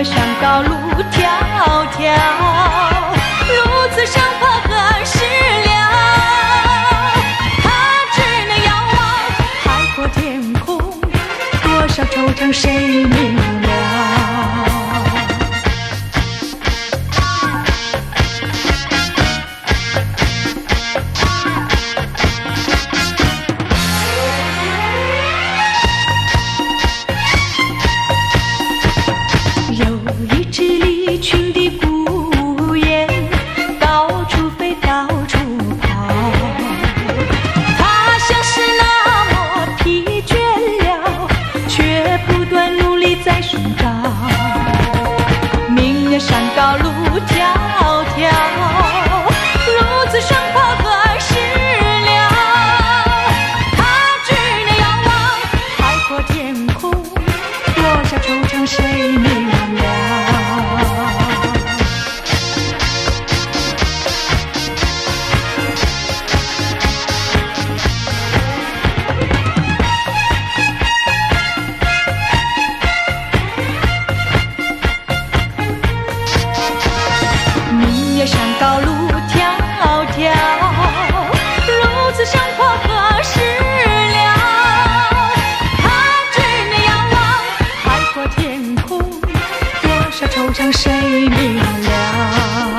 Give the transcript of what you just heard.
月山高路迢迢，如此相逢何时了？他只能遥望海阔天空，多少惆怅谁明了？有一只离群的孤雁，到处飞，到处跑，它像是那么疲倦了，却不断努力在寻找。明月山高路迢迢，如此相逢何时了？它只能遥望海阔天空，多少惆怅谁明了？明月山高路迢迢，如此相逢何时了？他只能遥望海阔天空，多少惆怅谁明了？